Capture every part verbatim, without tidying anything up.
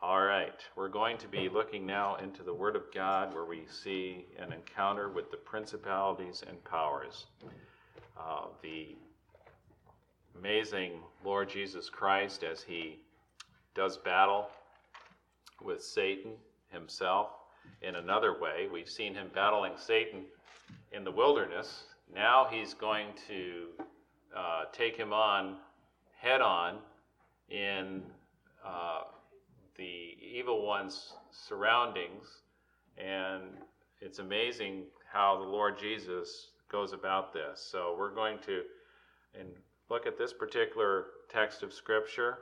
All right, we're going to be looking now into the Word of God, where we see an encounter with the principalities and powers. Uh, the amazing Lord Jesus Christ, as he does battle with Satan himself in another way. We've seen him battling Satan in the wilderness. Now he's going to uh, take him on head on in uh, the evil one's surroundings, and it's amazing how the Lord Jesus goes about this. So we're going to and look at this particular text of Scripture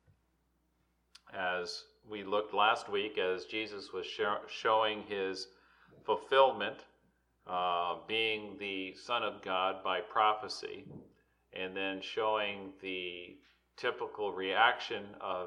as we looked last week, as Jesus was show, showing his fulfillment, uh, being the Son of God by prophecy, and then showing the typical reaction of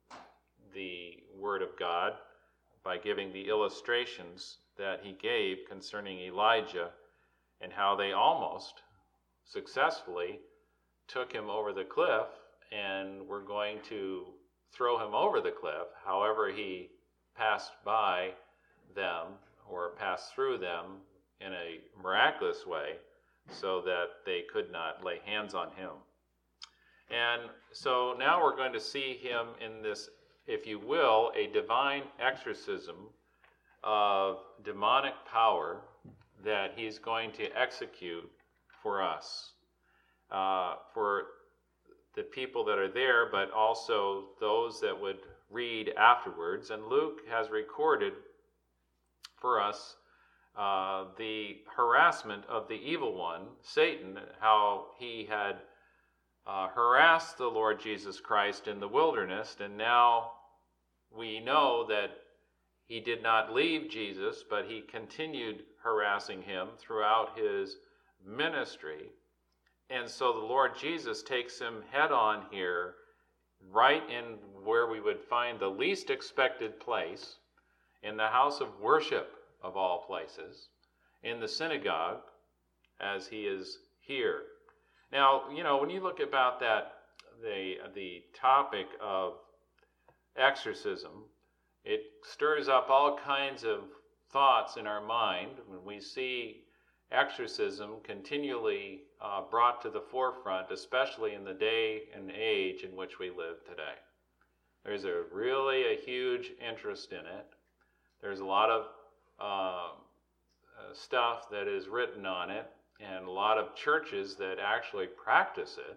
the Word of God by giving the illustrations that he gave concerning Elijah and how they almost successfully took him over the cliff and were going to throw him over the cliff. However, he passed by them or passed through them in a miraculous way so that they could not lay hands on him. And so now we're going to see him in this, if you will, a divine exorcism of demonic power that he's going to execute for us, uh, for the people that are there, but also those that would read afterwards. And Luke has recorded for us uh, the harassment of the evil one, Satan, how he had Uh, harassed the Lord Jesus Christ in the wilderness, and now we know that he did not leave Jesus, but he continued harassing him throughout his ministry. And so the Lord Jesus takes him head on here, right in where we would find the least expected place, in the house of worship of all places, in the synagogue, as he is here. Now, you know, when you look about that, the the topic of exorcism, it stirs up all kinds of thoughts in our mind when we see exorcism continually uh, brought to the forefront, especially in the day and age in which we live today. There's a really a huge interest in it. There's a lot of uh, uh, stuff that is written on it, and a lot of churches that actually practice it.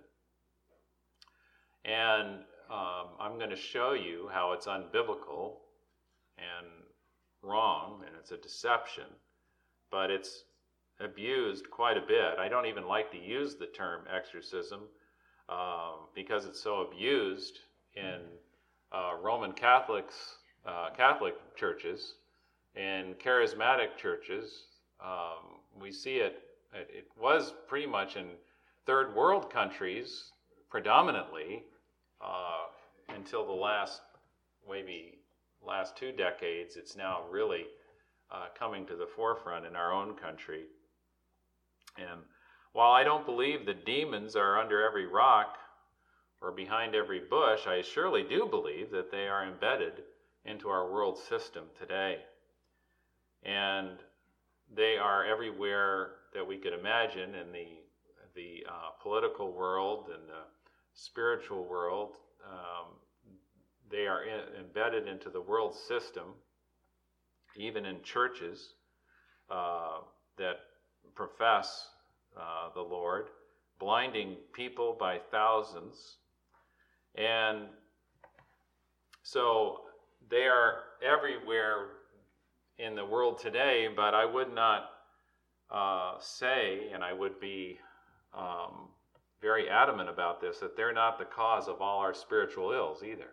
And um, I'm going to show you how it's unbiblical and wrong, and it's a deception, but it's abused quite a bit. I don't even like to use the term exorcism um, because it's so abused in uh, Roman Catholics, uh, Catholic churches and charismatic churches. Um, we see it It was pretty much in third world countries predominantly uh, until the last, maybe last two decades. It's now really uh, coming to the forefront in our own country. And while I don't believe the demons are under every rock or behind every bush, I surely do believe that they are embedded into our world system today. And they are everywhere that we could imagine in the the uh, political world and the spiritual world. Um, they are in, embedded into the world system, even in churches uh, that profess uh, the Lord, blinding people by thousands. And so they are everywhere in the world today, but I would not uh, say, and I would be um, very adamant about this, that they're not the cause of all our spiritual ills either.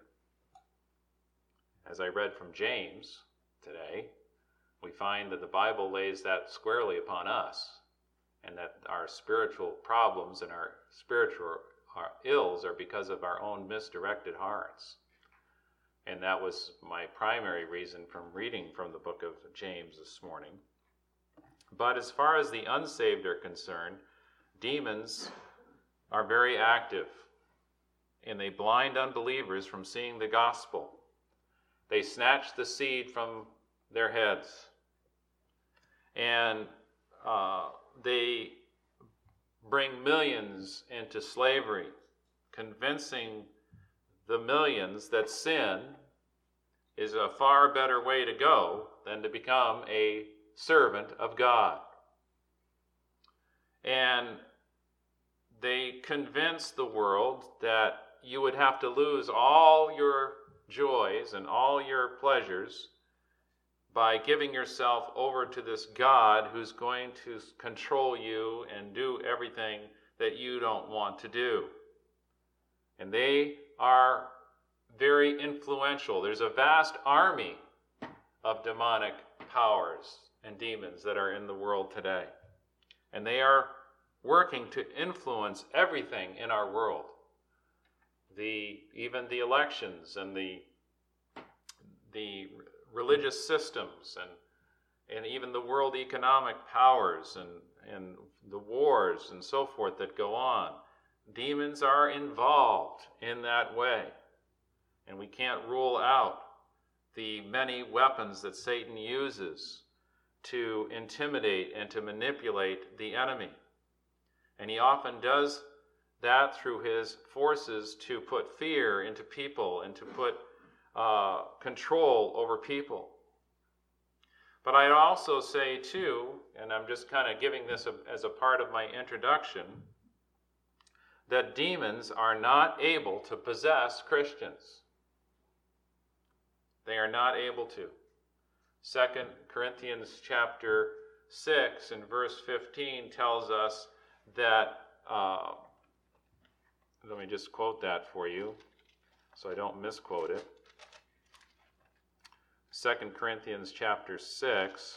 As I read from James today, we find that the Bible lays that squarely upon us, and that our spiritual problems and our spiritual our ills are because of our own misdirected hearts. And that was my primary reason from reading from the book of James this morning. But as far as the unsaved are concerned, demons are very active, and they blind unbelievers from seeing the gospel. They snatch the seed from their heads. And uh, they bring millions into slavery, convincing the millions that sin is a far better way to go than to become a servant of God. And they convince the world that you would have to lose all your joys and all your pleasures by giving yourself over to this God who's going to control you and do everything that you don't want to do. And they are very influential. There's a vast army of demonic powers and demons that are in the world today. And they are working to influence everything in our world. The even the elections and the the religious systems and and even the world economic powers and, and the wars and so forth that go on. Demons are involved in that way. And we can't rule out the many weapons that Satan uses to intimidate and to manipulate the enemy. And he often does that through his forces to put fear into people and to put uh, control over people. But I'd also say too, and I'm just kind of giving this a, as a part of my introduction, that demons are not able to possess Christians. They are not able to. Second Corinthians chapter six and verse fifteen tells us that, uh, let me just quote that for you so I don't misquote it. Second Corinthians chapter six,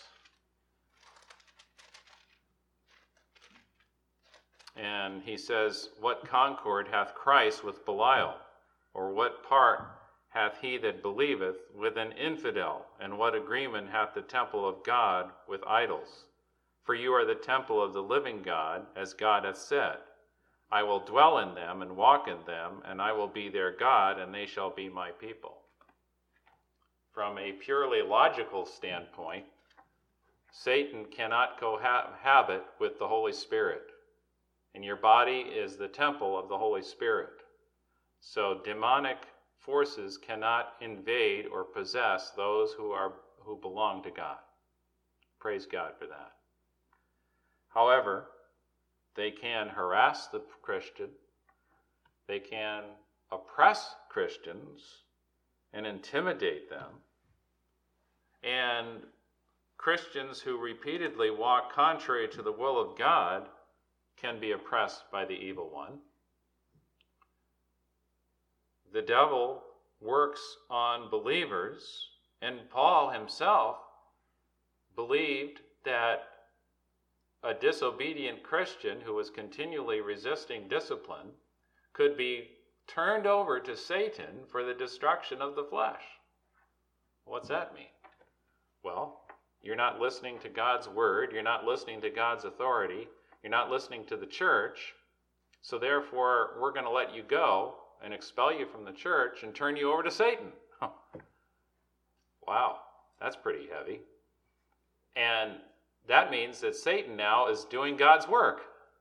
and he says, "What concord hath Christ with Belial? Or what part hath he that believeth with an infidel? And what agreement hath the temple of God with idols? For you are the temple of the living God, as God hath said, I will dwell in them and walk in them, and I will be their God, and they shall be my people." From a purely logical standpoint, Satan cannot cohabit with the Holy Spirit. And your body is the temple of the Holy Spirit. So demonic forces cannot invade or possess those who are who belong to God. Praise God for that. However, they can harass the Christian. They can oppress Christians and intimidate them. And Christians who repeatedly walk contrary to the will of God can be oppressed by the evil one. The devil works on believers, and Paul himself believed that a disobedient Christian who was continually resisting discipline could be turned over to Satan for the destruction of the flesh. What's that mean? Well, you're not listening to God's word, you're not listening to God's authority, you're not listening to the church, so therefore we're going to let you go and expel you from the church and turn you over to Satan. Wow, that's pretty heavy. And that means that Satan now is doing God's work.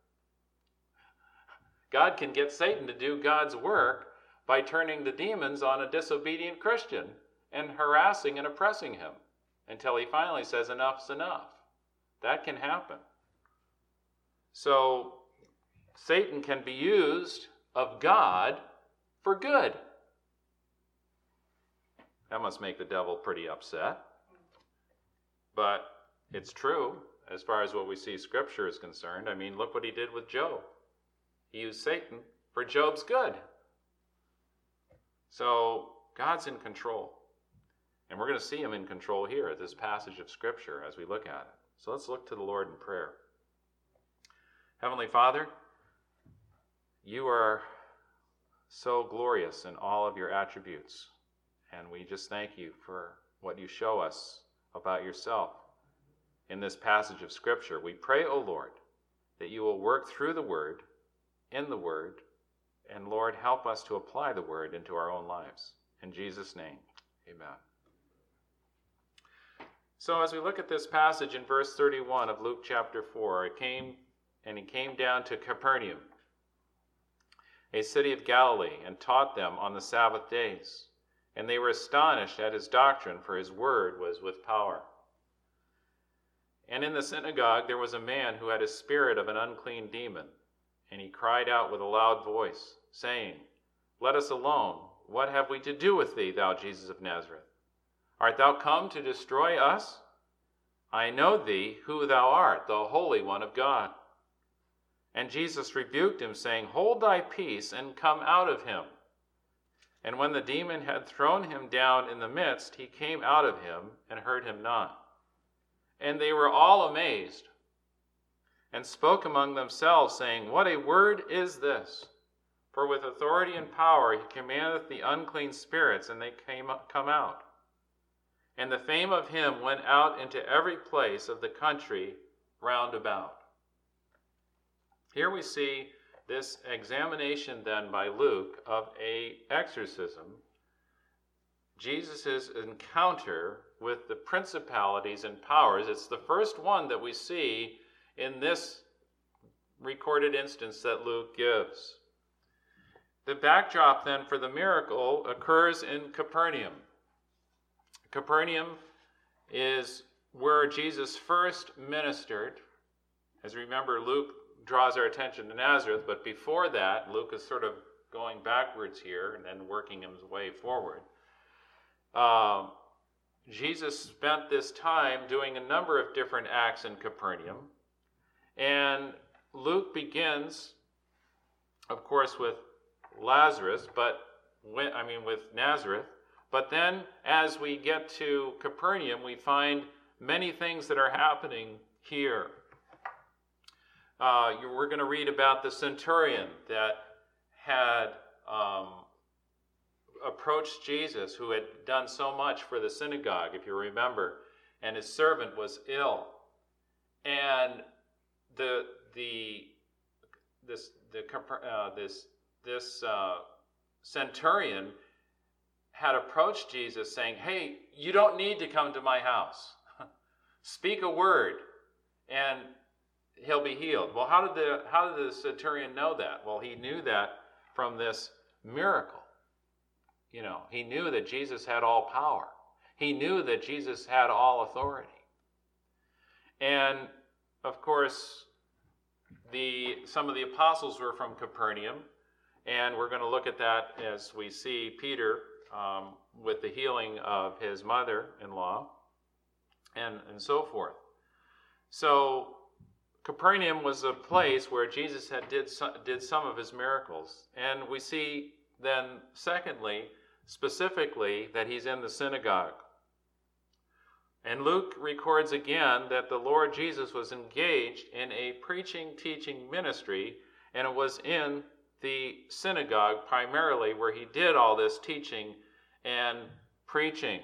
God can get Satan to do God's work by turning the demons on a disobedient Christian and harassing and oppressing him until he finally says enough's enough. That can happen. So Satan can be used of God for good. That must make the devil pretty upset. But it's true as far as what we see Scripture is concerned. I mean, look what he did with Job. He used Satan for Job's good. So God's in control. And we're going to see him in control here at this passage of Scripture as we look at it. So let's look to the Lord in prayer. Heavenly Father, you are so glorious in all of your attributes. And we just thank you for what you show us about yourself in this passage of Scripture. We pray, O Lord, that you will work through the Word, in the Word, and Lord, help us to apply the Word into our own lives. In Jesus' name, amen. So as we look at this passage in verse thirty-one of Luke chapter four, it came and he came down to Capernaum, a city of Galilee, and taught them on the Sabbath days. And they were astonished at his doctrine, for his word was with power. And in the synagogue there was a man who had a spirit of an unclean demon, and he cried out with a loud voice, saying, Let us alone. What have we to do with thee, thou Jesus of Nazareth? Art thou come to destroy us? I know thee, who thou art, the Holy One of God. And Jesus rebuked him, saying, Hold thy peace, and come out of him. And when the demon had thrown him down in the midst, he came out of him, and hurt him not. And they were all amazed, and spoke among themselves, saying, What a word is this! For with authority and power he commandeth the unclean spirits, and they came come out. And the fame of him went out into every place of the country round about. Here we see this examination then by Luke of a exorcism, Jesus' encounter with the principalities and powers. It's the first one that we see in this recorded instance that Luke gives. The backdrop then for the miracle occurs in Capernaum. Capernaum is where Jesus first ministered. As you remember, Luke draws our attention to Nazareth, but before that, Luke is sort of going backwards here and then working his way forward. Um, Jesus spent this time doing a number of different acts in Capernaum, and Luke begins, of course, with Lazarus, but when, I mean with Nazareth, but then as we get to Capernaum, we find many things that are happening here. Uh, you, we're going to read about the centurion that had um, approached Jesus, who had done so much for the synagogue, if you remember, and his servant was ill. And the the this the uh, this this uh, centurion had approached Jesus, saying, "Hey, you don't need to come to my house. Speak a word, and he'll be healed." Well, how did the how did the centurion know that? Well, he knew that from this miracle. You know, he knew that Jesus had all power. He knew that Jesus had all authority. And of course, the some of the apostles were from Capernaum, and we're going to look at that as we see Peter um, with the healing of his mother-in-law, and and so forth. So Capernaum was a place where Jesus had did some, did some of his miracles. And we see then, secondly, specifically, that he's in the synagogue. And Luke records again that the Lord Jesus was engaged in a preaching, teaching ministry, and it was in the synagogue primarily where he did all this teaching and preaching.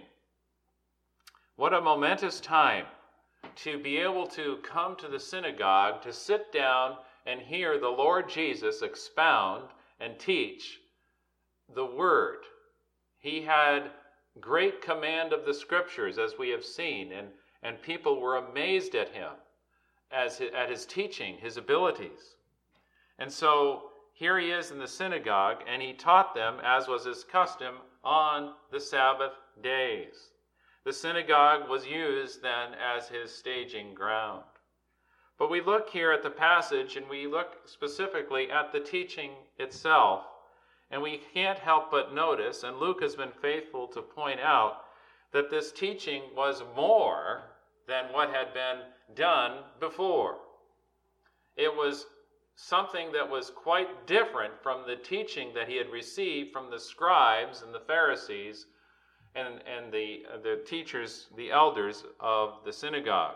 What a momentous time to be able to come to the synagogue, to sit down and hear the Lord Jesus expound and teach the Word. He had great command of the Scriptures, as we have seen, and, and people were amazed at him, as his, at his teaching, his abilities. And so here he is in the synagogue, and he taught them, as was his custom, on the Sabbath days. The synagogue was used then as his staging ground. But we look here at the passage, and we look specifically at the teaching itself, and we can't help but notice, and Luke has been faithful to point out, that this teaching was more than what had been done before. It was something that was quite different from the teaching that he had received from the scribes and the Pharisees and, and the, the teachers, the elders of the synagogue.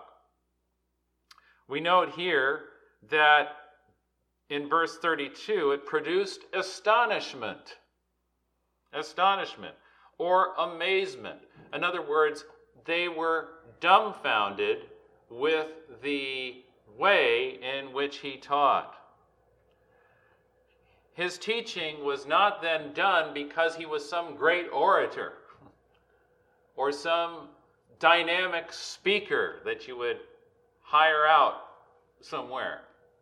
We note here that in verse thirty-two, it produced astonishment. Astonishment, or amazement. In other words, they were dumbfounded with the way in which he taught. His teaching was not then done because he was some great orator or some dynamic speaker that you would hire out somewhere.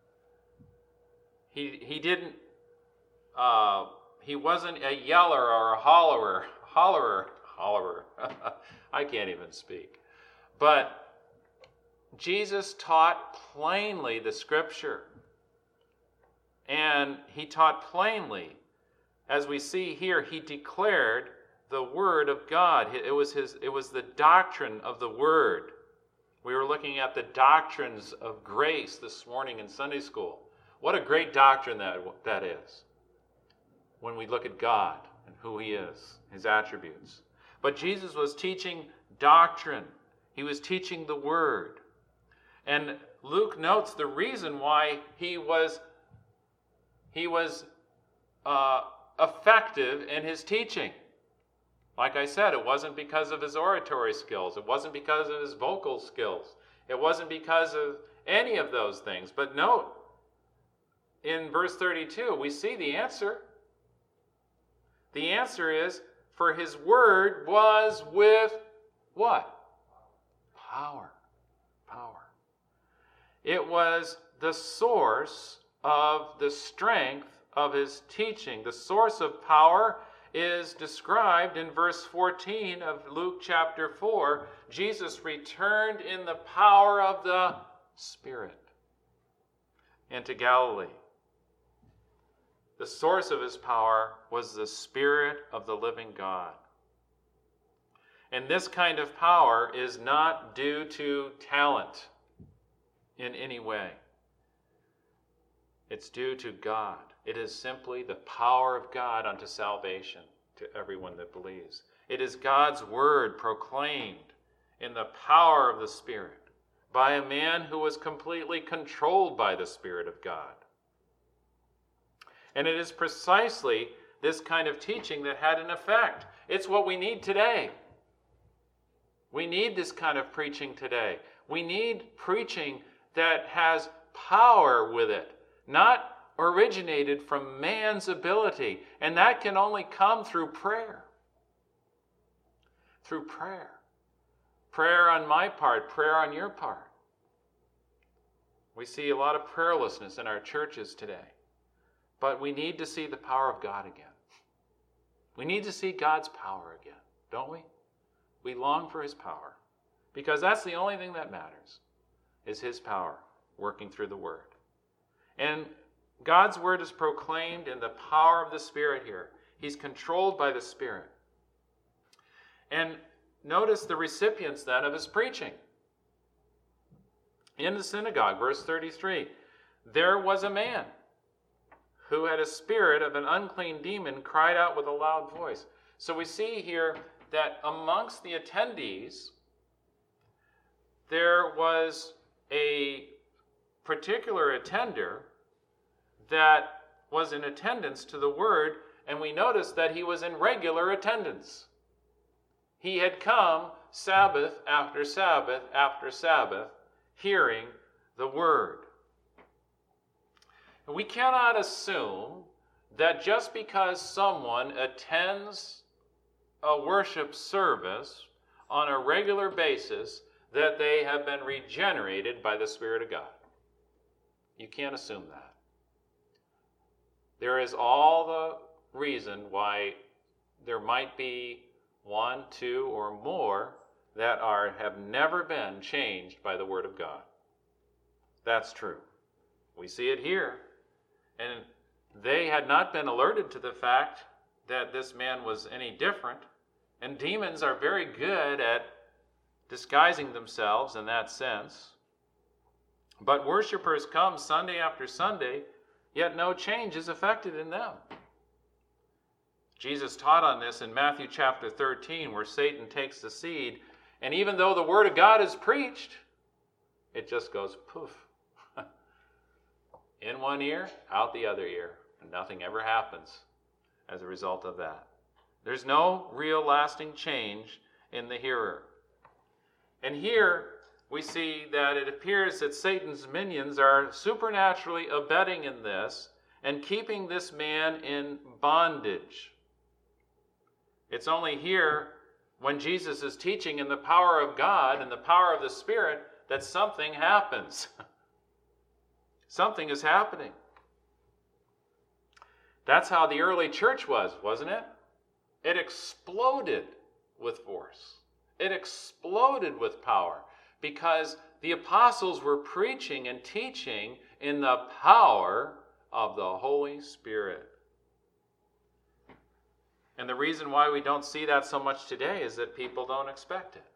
He, he didn't, uh, he wasn't a yeller or a hollerer, hollerer, hollerer. I can't even speak. But Jesus taught plainly the Scripture. And he taught plainly, as we see here, he declared the Word of God. It was his, it was the doctrine of the Word. We were looking at the doctrines of grace this morning in Sunday school. What a great doctrine that, that is, when we look at God and who he is, his attributes. But Jesus was teaching doctrine. He was teaching the Word. And Luke notes the reason why he was, he was uh, effective in his teaching. Like I said, it wasn't because of his oratory skills. It wasn't because of his vocal skills. It wasn't because of any of those things. But note, in verse thirty-two, we see the answer. The answer is, for his word was with what? Power. Power. It was the source of the strength of his teaching. The source of power is described in verse fourteen of Luke chapter four. Jesus returned in the power of the Spirit into Galilee. The source of his power was the Spirit of the living God. And this kind of power is not due to talent in any way. It's due to God. It is simply the power of God unto salvation to everyone that believes. It is God's word proclaimed in the power of the Spirit by a man who was completely controlled by the Spirit of God. And it is precisely this kind of teaching that had an effect. It's what we need today. We need this kind of preaching today. We need preaching that has power with it, not originated from man's ability. And that can only come through prayer. Through prayer. Prayer on my part, prayer on your part. We see a lot of prayerlessness in our churches today. But we need to see the power of God again. We need to see God's power again, don't we? We long for his power. Because that's the only thing that matters, is his power working through the word. And God's word is proclaimed in the power of the Spirit here. He's controlled by the Spirit. And notice the recipients then of his preaching. In the synagogue, verse thirty-three, there was a man who had a spirit of an unclean demon, cried out with a loud voice. So we see here that amongst the attendees, there was a particular attender that was in attendance to the word, and we notice that he was in regular attendance. He had come Sabbath after Sabbath after Sabbath, hearing the word. We cannot assume that just because someone attends a worship service on a regular basis, that they have been regenerated by the Spirit of God. You can't assume that. There is all the reason why there might be one, two, or more that are have never been changed by the Word of God. That's true. We see it here. And they had not been alerted to the fact that this man was any different. And demons are very good at disguising themselves in that sense. But worshipers come Sunday after Sunday, yet no change is effected in them. Jesus taught on this in Matthew chapter thirteen, where Satan takes the seed, and even though the word of God is preached, it just goes poof. In one ear, out the other ear, and nothing ever happens as a result of that. There's no real lasting change in the hearer. And here we see that it appears that Satan's minions are supernaturally abetting in this and keeping this man in bondage. It's only here when Jesus is teaching in the power of God and the power of the Spirit, that something happens. Something is happening. That's how the early church was, wasn't it? It exploded with force. It exploded with power because the apostles were preaching and teaching in the power of the Holy Spirit. And the reason why we don't see that so much today is that people don't expect it.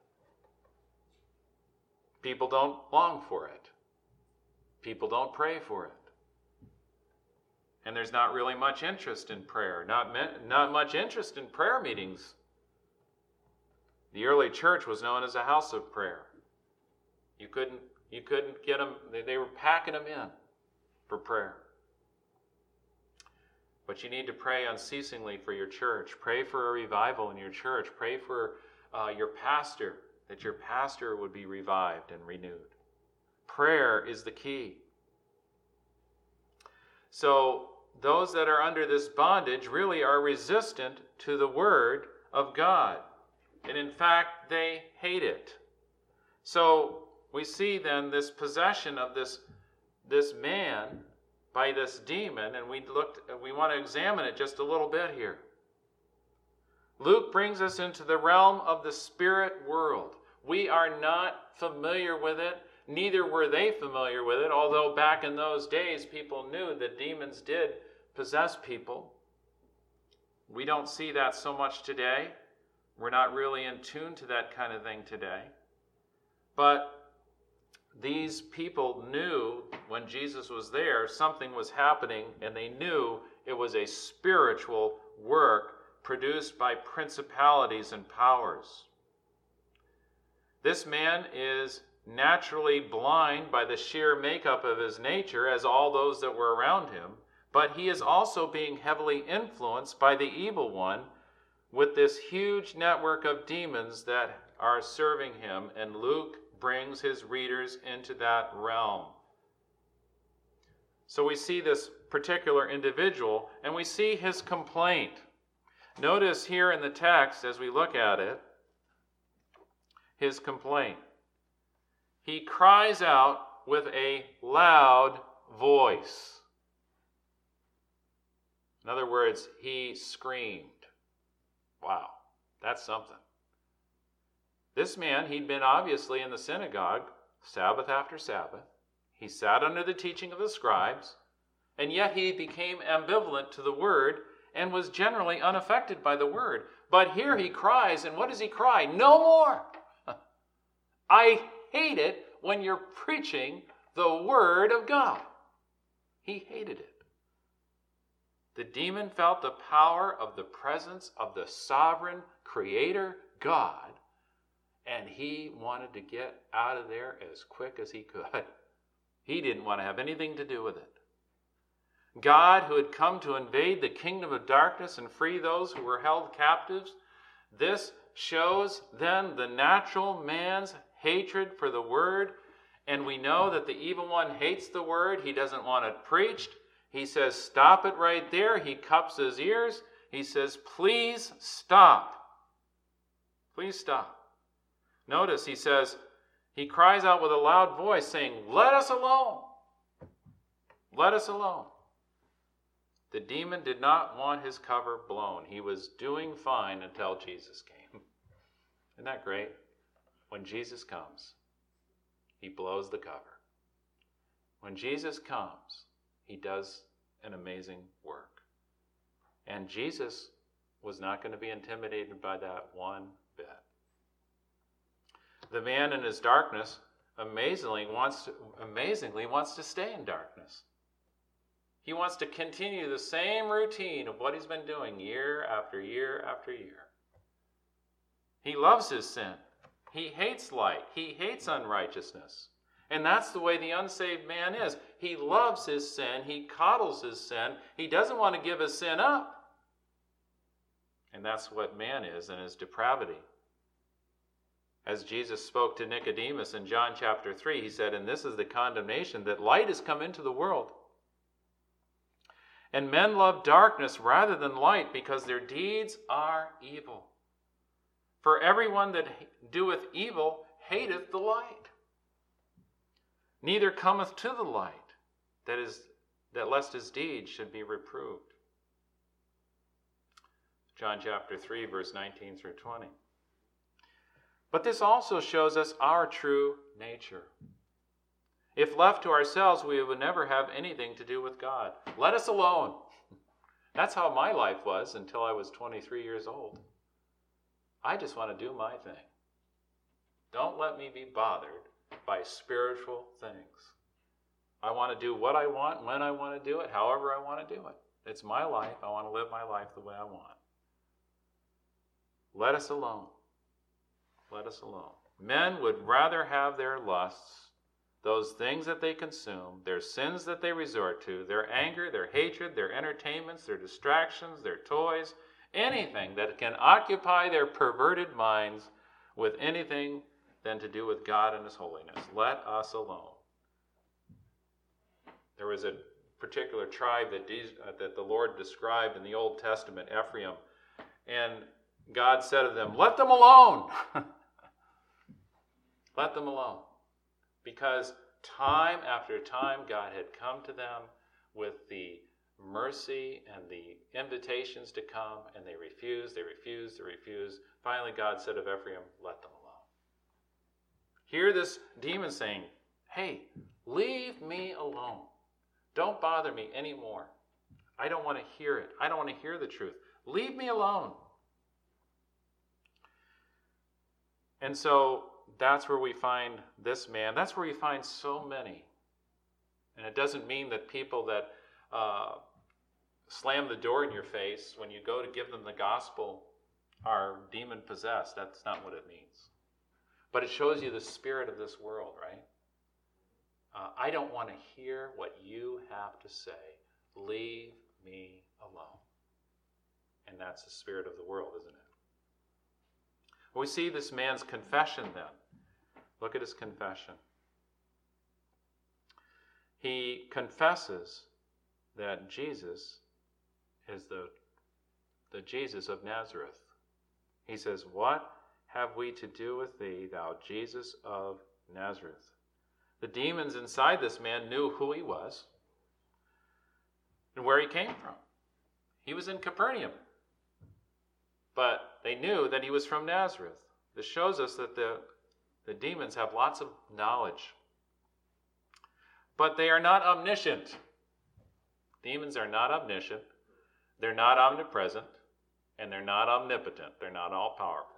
People don't long for it. People don't pray for it. And there's not really much interest in prayer, not, not much interest in prayer meetings. The early church was known as a house of prayer. You couldn't, you couldn't get them, they, they were packing them in for prayer. But you need to pray unceasingly for your church. Pray for a revival in your church. Pray for uh, your pastor, that your pastor would be revived and renewed. Prayer is the key. So those that are under this bondage really are resistant to the Word of God. And in fact, they hate it. So we see then this possession of this, this man by this demon, and we looked, we want to examine it just a little bit here. Luke brings us into the realm of the spirit world. We are not familiar with it. Neither were they familiar with it, although back in those days people knew that demons did possess people. We don't see that so much today. We're not really in tune to that kind of thing today. But these people knew when Jesus was there, something was happening, and they knew it was a spiritual work produced by principalities and powers. This man is naturally blind by the sheer makeup of his nature, as all those that were around him, but he is also being heavily influenced by the evil one with this huge network of demons that are serving him, and Luke brings his readers into that realm. So we see this particular individual, and we see his complaint. Notice here in the text, as we look at it, his complaint. He cries out with a loud voice. In other words, he screamed. Wow, that's something. This man, he'd been obviously in the synagogue Sabbath after Sabbath. He sat under the teaching of the scribes, and yet he became ambivalent to the word and was generally unaffected by the word. But here he cries, and what does he cry? No more! I hate it when you're preaching the word of God. He hated it. The demon felt the power of the presence of the sovereign creator God, and he wanted to get out of there as quick as he could. He didn't want to have anything to do with it. God, who had come to invade the kingdom of darkness and free those who were held captives, this shows then the natural man's hatred for the word, and we know that the evil one hates the word. He doesn't want it preached. He says, stop it right there. He cups his ears. He says, please stop. Please stop. Notice he says, he cries out with a loud voice saying, let us alone. Let us alone. The demon did not want his cover blown. He was doing fine until Jesus came. Isn't that great? When Jesus comes, he blows the cover. When Jesus comes, he does an amazing work. And Jesus was not going to be intimidated by that one bit. The man in his darkness amazingly wants to, amazingly wants to stay in darkness. He wants to continue the same routine of what he's been doing year after year after year. He loves his sin. He hates light. He hates unrighteousness. And that's the way the unsaved man is. He loves his sin. He coddles his sin. He doesn't want to give his sin up. And that's what man is in his depravity. As Jesus spoke to Nicodemus in John chapter three, he said, and this is the condemnation, that light has come into the world. And men love darkness rather than light because their deeds are evil. For everyone that doeth evil hateth the light, neither cometh to the light, that is, that lest his deeds should be reproved. John chapter three, verse nineteen through twenty. But this also shows us our true nature. If left to ourselves, we would never have anything to do with God. Let us alone. That's how my life was until I was twenty-three years old. I just want to do my thing. Don't let me be bothered by spiritual things. I want to do what I want, when I want to do it, however I want to do it. It's my life. I want to live my life the way I want. Let us alone. Let us alone. Men would rather have their lusts, those things that they consume, their sins that they resort to, their anger, their hatred, their entertainments, their distractions, their toys, anything that can occupy their perverted minds with anything than to do with God and His holiness. Let us alone. There was a particular tribe that, these, uh, that the Lord described in the Old Testament, Ephraim, and God said of them, let them alone. Let them alone. Because time after time, God had come to them with the mercy and the invitations to come, and they refused, they refused, they refused. Finally, God said of Ephraim, let them alone. Hear this demon saying, hey, leave me alone. Don't bother me anymore. I don't want to hear it. I don't want to hear the truth. Leave me alone. And so that's where we find this man. That's where we find so many. And it doesn't mean that people that uh, slam the door in your face when you go to give them the gospel are demon-possessed. That's not what it means. But it shows you the spirit of this world, right? Uh, I don't want to hear what you have to say. Leave me alone. And that's the spirit of the world, isn't it? We see this man's confession then. Look at his confession. He confesses that Jesus is the, the Jesus of Nazareth. He says, what have we to do with thee, thou Jesus of Nazareth? The demons inside this man knew who he was and where he came from. He was in Capernaum. But they knew that he was from Nazareth. This shows us that the, the demons have lots of knowledge. But they are not omniscient. Demons are not omniscient. They're not omnipresent. And they're not omnipotent. They're not all-powerful.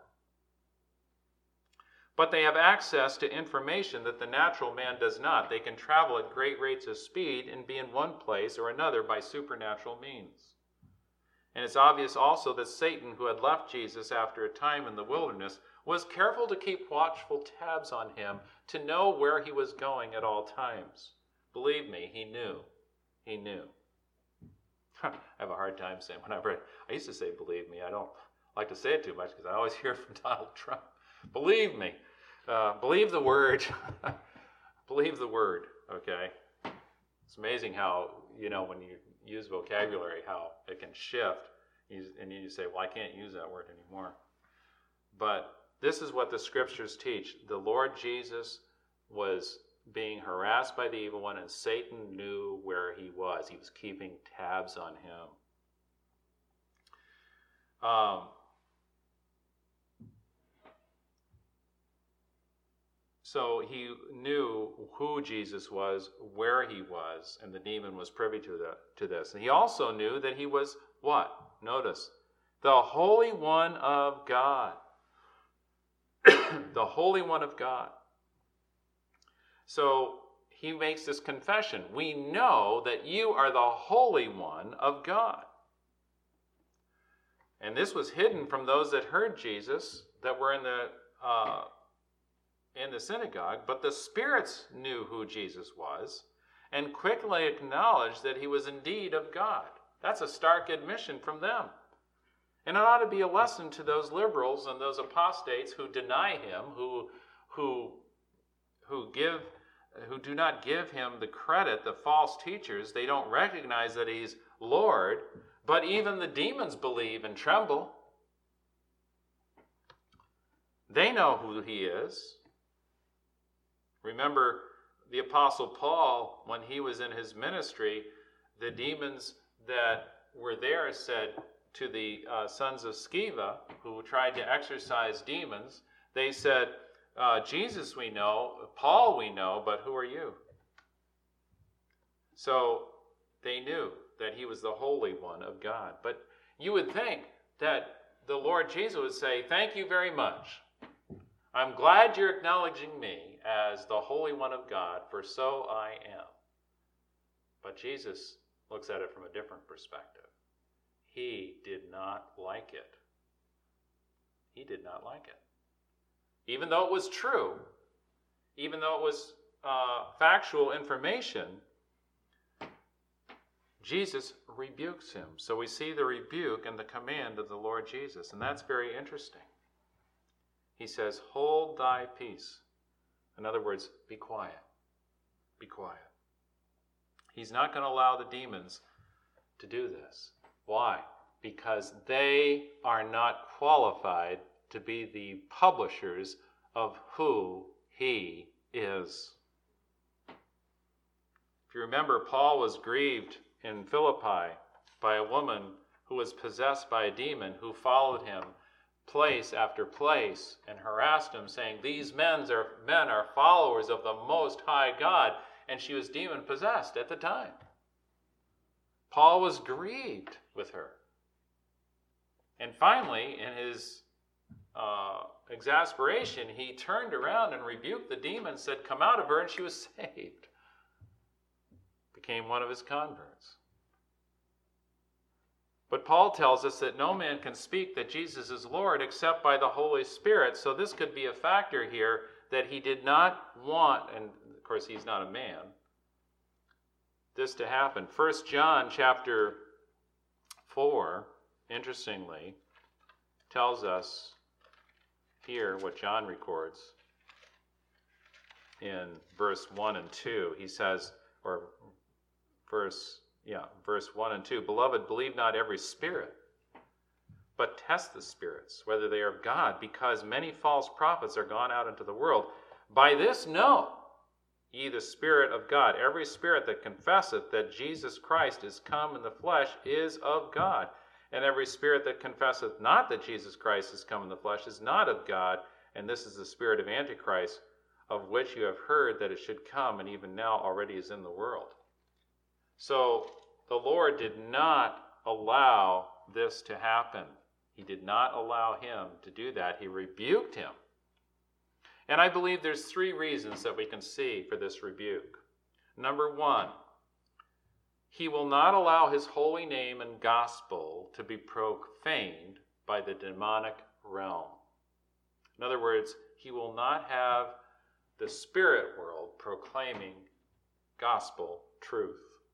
But they have access to information that the natural man does not. They can travel at great rates of speed and be in one place or another by supernatural means. And it's obvious also that Satan, who had left Jesus after a time in the wilderness, was careful to keep watchful tabs on him to know where he was going at all times. Believe me, he knew. He knew. I have a hard time saying, whenever I, I used to say believe me, I don't like to say it too much because I always hear from Donald Trump. Believe me. Uh, believe the word. Believe the word, okay? It's amazing how, you know, when you use vocabulary, how it can shift, and you say, well, I can't use that word anymore. But this is what the scriptures teach. The Lord Jesus was being harassed by the evil one, and Satan knew where he was. He was keeping tabs on him. Um, so he knew who Jesus was, where he was, and the demon was privy to, the, to this. And he also knew that he was what? Notice, the Holy One of God. The Holy One of God. So he makes this confession. We know that you are the Holy One of God. And this was hidden from those that heard Jesus, that were in the uh, in the synagogue, but the spirits knew who Jesus was and quickly acknowledged that he was indeed of God. That's a stark admission from them. And it ought to be a lesson to those liberals and those apostates who deny him, who who who give who do not give him the credit, the false teachers. They don't recognize that he's Lord, but even the demons believe and tremble. They know who he is. Remember the Apostle Paul, when he was in his ministry, the demons that were there said to the uh, sons of Sceva, who tried to exorcise demons, they said, uh, Jesus we know, Paul we know, but who are you? So they knew that he was the Holy One of God. But you would think that the Lord Jesus would say, thank you very much. I'm glad you're acknowledging me as the Holy One of God, for so I am. But Jesus looks at it from a different perspective. He did not like it. He did not like it. Even though it was true, even though it was uh, factual information, Jesus rebukes him. So we see the rebuke and the command of the Lord Jesus, and that's very interesting. He says, hold thy peace. In other words, be quiet. Be quiet. He's not going to allow the demons to do this. Why? Because they are not qualified to be the publishers of who he is. If you remember, Paul was grieved in Philippi by a woman who was possessed by a demon who followed him place after place and harassed him, saying, these men are, men are followers of the Most High God, and she was demon-possessed at the time. Paul was grieved with her. And finally, in his uh, exasperation, he turned around and rebuked the demon, said, come out of her, and she was saved. Became one of his converts. But Paul tells us that no man can speak that Jesus is Lord except by the Holy Spirit. So this could be a factor here that he did not want, and of course he's not a man, this to happen. First John chapter four, interestingly, tells us here what John records in verse one and two. He says, or verse Yeah, verse one and two. Beloved, believe not every spirit, but test the spirits, whether they are of God, because many false prophets are gone out into the world. By this know ye the Spirit of God. Every spirit that confesseth that Jesus Christ is come in the flesh is of God. And every spirit that confesseth not that Jesus Christ is come in the flesh is not of God. And this is the spirit of Antichrist, of which you have heard that it should come, and even now already is in the world. So the Lord did not allow this to happen. He did not allow him to do that. He rebuked him. And I believe there's three reasons that we can see for this rebuke. Number one, he will not allow his holy name and gospel to be profaned by the demonic realm. In other words, he will not have the spirit world proclaiming gospel truth.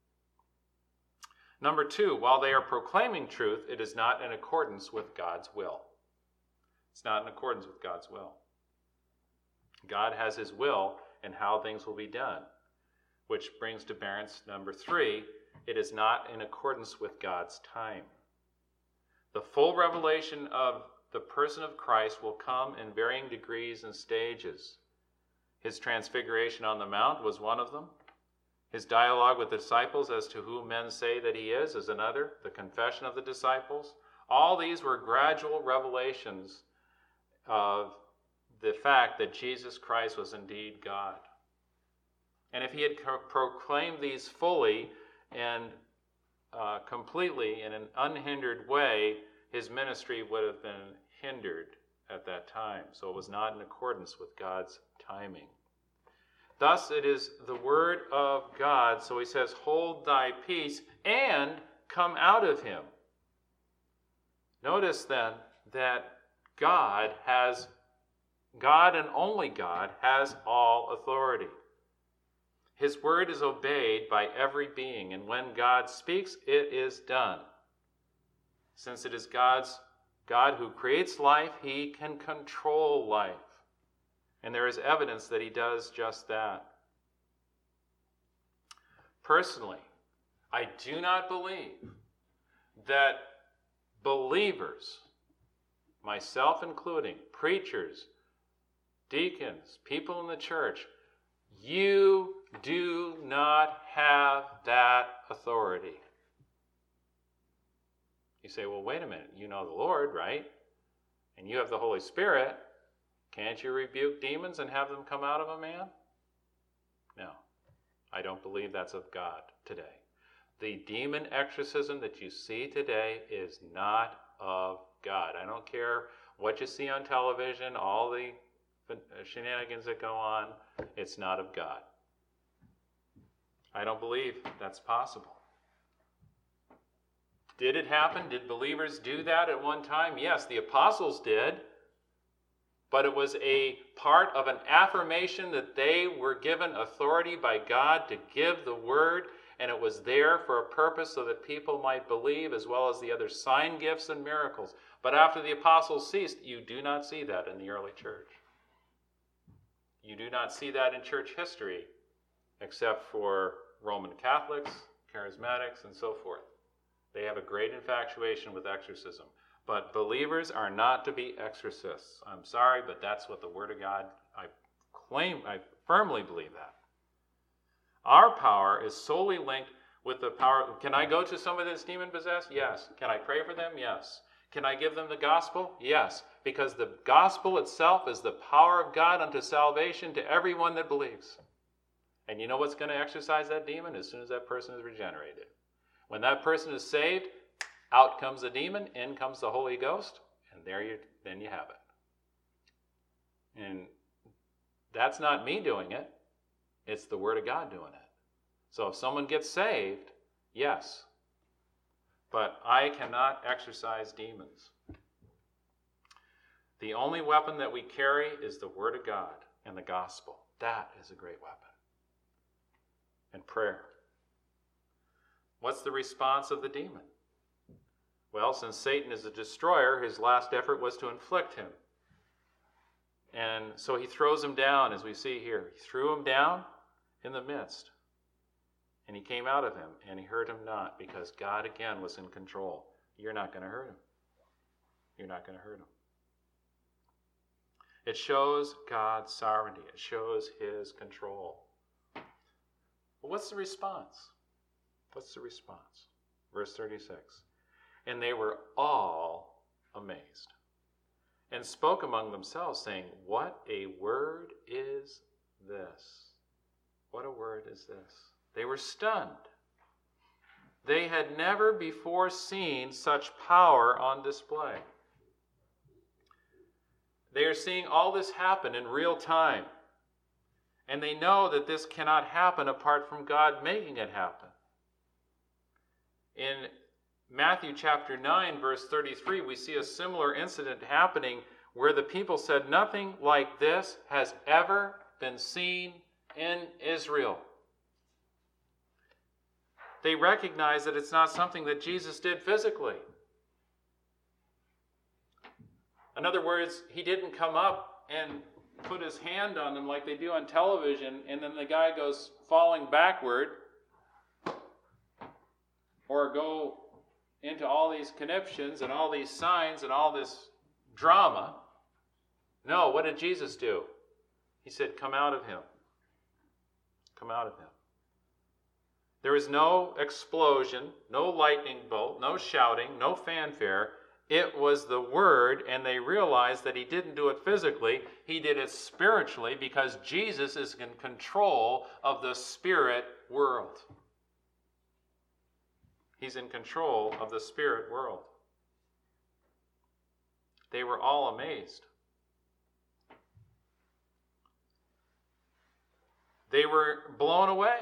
Number two, while they are proclaiming truth, it is not in accordance with God's will. It's not in accordance with God's will. God has his will and how things will be done, which brings to bearance number three, it is not in accordance with God's time. The full revelation of the person of Christ will come in varying degrees and stages. His transfiguration on the mount was one of them. His dialogue with the disciples as to who men say that he is is another. The confession of the disciples. All these were gradual revelations of the fact that Jesus Christ was indeed God. And if he had proclaimed these fully and uh, completely in an unhindered way, his ministry would have been hindered at that time. So it was not in accordance with God's timing. Thus it is the word of God. So he says, hold thy peace and come out of him. Notice then that God has, God and only God has all authority. His word is obeyed by every being, and when God speaks, it is done. Since it is God's God who creates life, he can control life. And there is evidence that he does just that. Personally, I do not believe that believers, myself including, preachers, deacons, people in the church, you do not have that authority. You say, well, wait a minute. You know the Lord, right? And you have the Holy Spirit. Can't you rebuke demons and have them come out of a man? No, I don't believe that's of God today. The demon exorcism that you see today is not of God. I don't care what you see on television, all the shenanigans that go on, it's not of God. I don't believe that's possible. Did it happen? Did believers do that at one time? Yes, the apostles did. But it was a part of an affirmation that they were given authority by God to give the word, and it was there for a purpose so that people might believe, as well as the other sign gifts and miracles. But after the apostles ceased, you do not see that in the early church. You do not see that in church history, except for Roman Catholics, Charismatics, and so forth. They have a great infatuation with exorcism. But believers are not to be exorcists. I'm sorry, but that's what the Word of God, I claim, I firmly believe that. Our power is solely linked with the power. Can I go to somebody that's demon-possessed? Yes. Can I pray for them? Yes. Can I give them the gospel? Yes. Because the gospel itself is the power of God unto salvation to everyone that believes. And you know what's going to exorcise that demon? As soon as that person is regenerated. When that person is saved, out comes the demon, in comes the Holy Ghost, and there you then you have it. And that's not me doing it. It's the Word of God doing it. So if someone gets saved, yes. But I cannot exorcise demons. The only weapon that we carry is the Word of God and the gospel. That is a great weapon. And prayer. What's the response of the demon? Well, since Satan is a destroyer, his last effort was to inflict him. And so he throws him down, as we see here. He threw him down in the midst. And he came out of him, and he hurt him not, because God again was in control. You're not going to hurt him. You're not going to hurt him. It shows God's sovereignty. It shows his control. But what's the response? What's the response? Verse thirty-six. And they were all amazed, and spoke among themselves, saying, what a word is this? What a word is this? They were stunned. They had never before seen such power on display. They are seeing all this happen in real time. And they know that this cannot happen apart from God making it happen. In Matthew chapter nine, verse thirty-three, we see a similar incident happening where the people said, nothing like this has ever been seen in Israel. They recognize that it's not something that Jesus did physically. In other words, he didn't come up and put his hand on them like they do on television, and then the guy goes falling backward, or go into all these conniptions and all these signs and all this drama. No, what did Jesus do? He said, come out of him. Come out of him. There was no explosion, no lightning bolt, no shouting, no fanfare. It was the Word, and they realized that he didn't do it physically. He did it spiritually, because Jesus is in control of the spirit world. He's in control of the spirit world. They were all amazed. They were blown away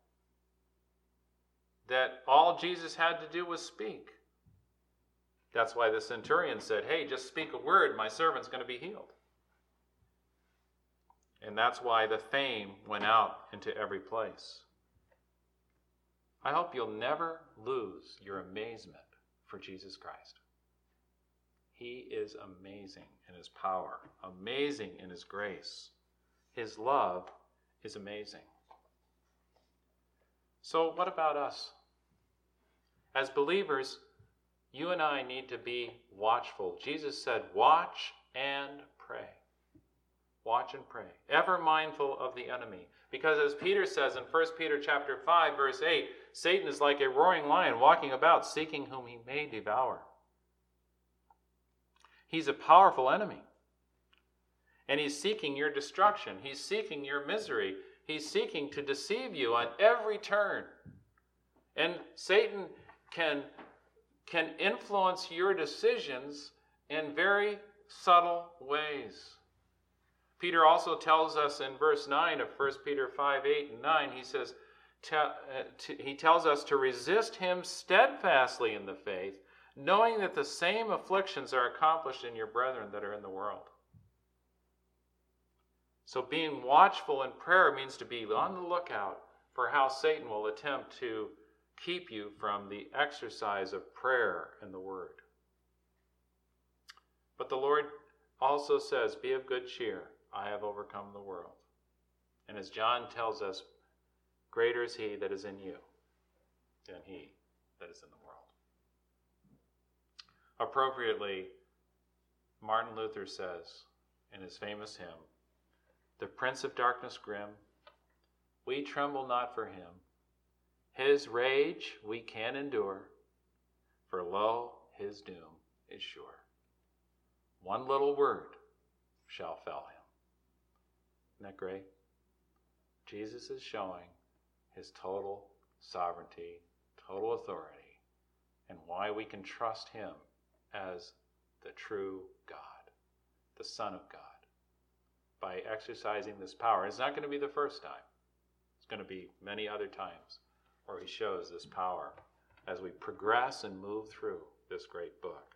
that all Jesus had to do was speak. That's why the centurion said, hey, just speak a word, my servant's going to be healed. And that's why the fame went out into every place. I hope you'll never lose your amazement for Jesus Christ. He is amazing in his power, amazing in his grace. His love is amazing. So what about us? As believers, you and I need to be watchful. Jesus said, watch and pray. Watch and pray, ever mindful of the enemy. Because as Peter says in First Peter chapter five, verse eight, Satan is like a roaring lion walking about, seeking whom he may devour. He's a powerful enemy. And he's seeking your destruction. He's seeking your misery. He's seeking to deceive you on every turn. And Satan can, can influence your decisions in very subtle ways. Peter also tells us in verse nine of First Peter five, eight, and nine, he says, te- uh, to, he tells us to resist him steadfastly in the faith, knowing that the same afflictions are accomplished in your brethren that are in the world. So being watchful in prayer means to be on the lookout for how Satan will attempt to keep you from the exercise of prayer and the Word. But the Lord also says, be of good cheer. I have overcome the world. And as John tells us, greater is he that is in you than he that is in the world. Appropriately, Martin Luther says in his famous hymn, the Prince of Darkness grim, we tremble not for him. His rage we can endure, for lo, his doom is sure. One little word shall fell him. Isn't that great? Jesus is showing his total sovereignty, total authority, and why we can trust him as the true God, the Son of God, by exercising this power. It's not going to be the first time. It's going to be many other times where he shows this power as we progress and move through this great book.